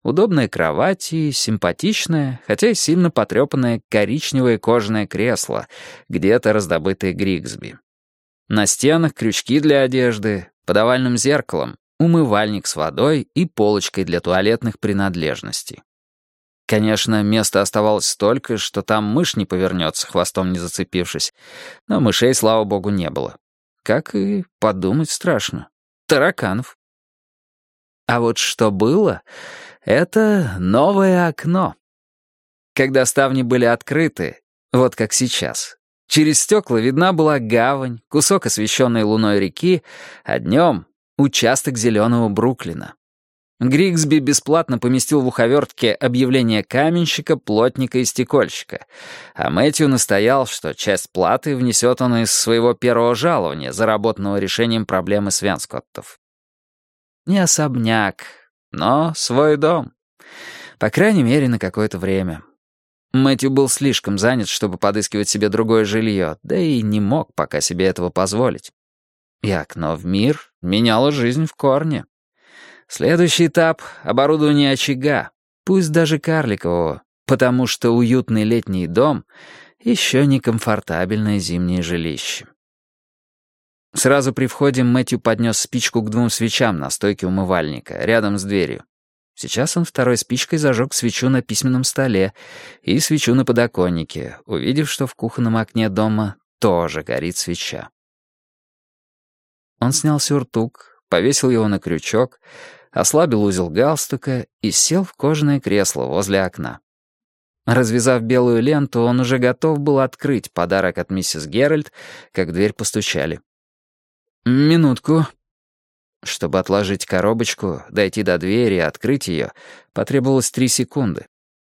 удобная кровать и симпатичное, хотя и сильно потрепанное коричневое кожаное кресло, где-то раздобытое Григсби. На стенах крючки для одежды, под овальным зеркалом умывальник с водой и полочкой для туалетных принадлежностей. Конечно, места оставалось столько, что там мышь не повернется, хвостом не зацепившись, но мышей, слава богу, не было. Как и подумать страшно. Тараканов. А вот что было, это новое окно. Когда ставни были открыты, вот как сейчас, через стекла видна была гавань, кусок освещенной луной реки, а днем — участок зеленого Бруклина. Григсби бесплатно поместил в уховертке объявление каменщика, плотника и стекольщика, а Мэтью настоял, что часть платы внесет он из своего первого жалования, заработанного решением проблемы Свенскоттов. Не особняк, но свой дом. По крайней мере, на какое-то время. Мэтью был слишком занят, чтобы подыскивать себе другое жилье, да и не мог пока себе этого позволить. И окно в мир меняло жизнь в корне. Следующий этап — оборудование очага, пусть даже карликового, потому что уютный летний дом — еще не комфортабельное зимнее жилище. Сразу при входе Мэтью поднес спичку к 2 свечам на стойке умывальника, рядом с дверью. Сейчас он второй спичкой зажег свечу на письменном столе и свечу на подоконнике, увидев, что в кухонном окне дома тоже горит свеча. Он снял сюртук, повесил его на крючок, ослабил узел галстука и сел в кожаное кресло возле окна. Развязав белую ленту, он уже готов был открыть подарок от миссис Геральт, как в дверь постучали. «Минутку». Чтобы отложить коробочку, дойти до двери и открыть ее, потребовалось 3 секунды.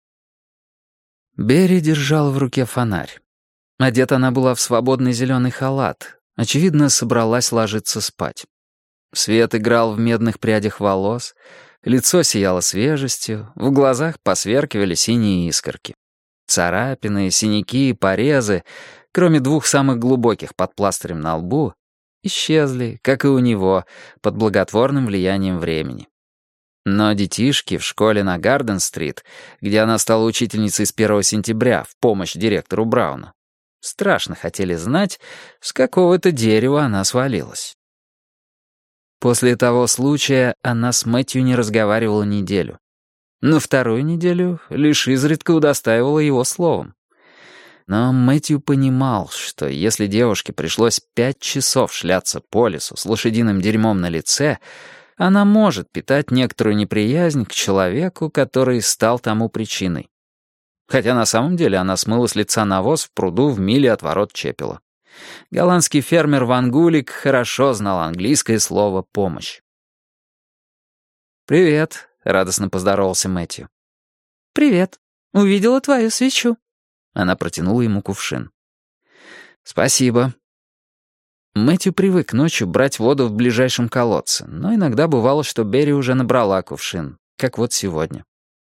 Берри держала в руке фонарь. Одета она была в свободный зеленый халат. Очевидно, собралась ложиться спать. Свет играл в медных прядях волос, лицо сияло свежестью, в глазах посверкивали синие искорки. Царапины, синяки и порезы, кроме 2 самых глубоких под пластырем на лбу, исчезли, как и у него, под благотворным влиянием времени. Но детишки в школе на Гарден-стрит, где она стала учительницей с 1 сентября в помощь директору Брауну, страшно хотели знать, с какого это дерева она свалилась. После того случая она с Мэтью не разговаривала неделю. На 2-ю неделю лишь изредка удостаивала его словом. Но Мэтью понимал, что если девушке пришлось 5 часов шляться по лесу с лошадиным дерьмом на лице, она может питать некоторую неприязнь к человеку, который стал тому причиной. Хотя на самом деле она смыла с лица навоз в пруду в миле от ворот Чепела. Голландский фермер Ван Гулик хорошо знал английское слово «помощь». «Привет», — радостно поздоровался Мэтью. «Привет. Увидела твою свечу». Она протянула ему кувшин. «Спасибо». Мэтью привык ночью брать воду в ближайшем колодце, но иногда бывало, что Берри уже набрала кувшин, как вот сегодня.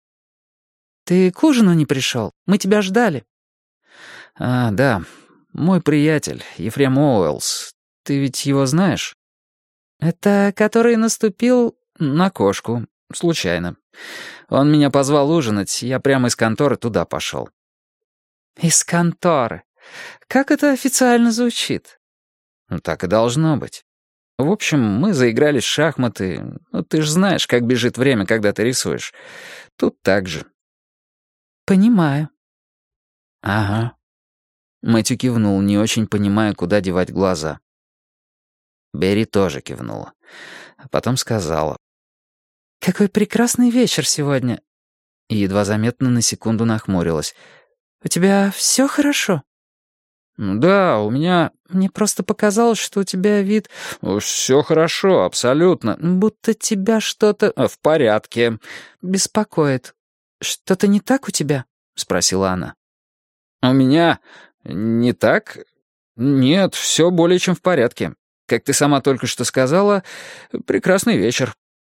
«Ты к ужину не пришел? Мы тебя ждали». «А, да. Мой приятель, Ефрем Оуэллс. Ты ведь его знаешь?» «Это который наступил на кошку. Случайно. Он меня позвал ужинать, я прямо из конторы туда пошел». «Из конторы. Как это официально звучит?» «Ну, так и должно быть. В общем, мы заиграли в шахматы. Ну, ты ж знаешь, как бежит время, когда ты рисуешь. Тут так же». «Понимаю». «Ага». Мэтью кивнул, не очень понимая, куда девать глаза. Берри тоже кивнула. А потом сказала. «Какой прекрасный вечер сегодня». И едва заметно на секунду нахмурилась. «У тебя все хорошо?» «Да, у меня...» «Мне просто показалось, что у тебя вид...» «Все хорошо, абсолютно. Будто тебя что-то...» «В порядке». «Беспокоит. Что-то не так у тебя?» — спросила она. «У меня... не так? Нет, все более чем в порядке. Как ты сама только что сказала, прекрасный вечер».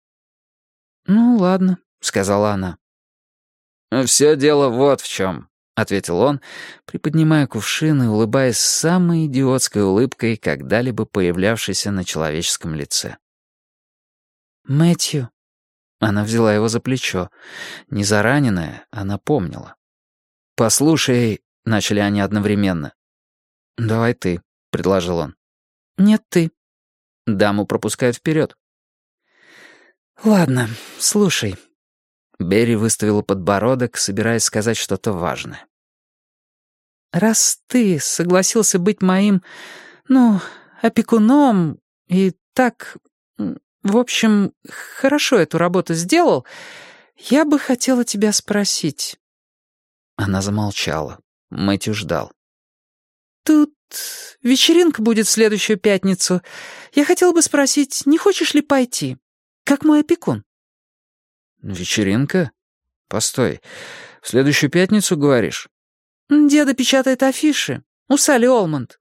«Ну, ладно», — сказала она. «Все дело вот в чем», — ответил он, приподнимая кувшин и улыбаясь самой идиотской улыбкой, когда-либо появлявшейся на человеческом лице. «Мэтью, Она взяла его за плечо. Не за раненое, она помнила. «Послушай», — начали они одновременно. «Давай ты», — предложил он. «Нет, ты». Даму пропускают вперед. «Ладно, слушай». Берри выставила подбородок, собираясь сказать что-то важное. «Раз ты согласился быть моим, опекуном и так, в общем, хорошо эту работу сделал, я бы хотела тебя спросить». Она замолчала. Мэтью ждал. «Тут вечеринка будет в следующую пятницу. Я хотела бы спросить, не хочешь ли пойти? Как мой опекун». «Вечеринка? Постой. В следующую пятницу, говоришь?» «Деда печатает афиши. У Салли Олмонд».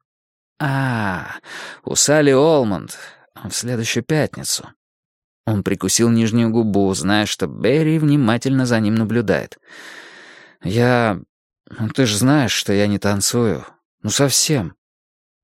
У Салли Олмонд. В следующую пятницу». Он прикусил нижнюю губу, зная, что Берри внимательно за ним наблюдает. Ты же знаешь, что я не танцую. Совсем.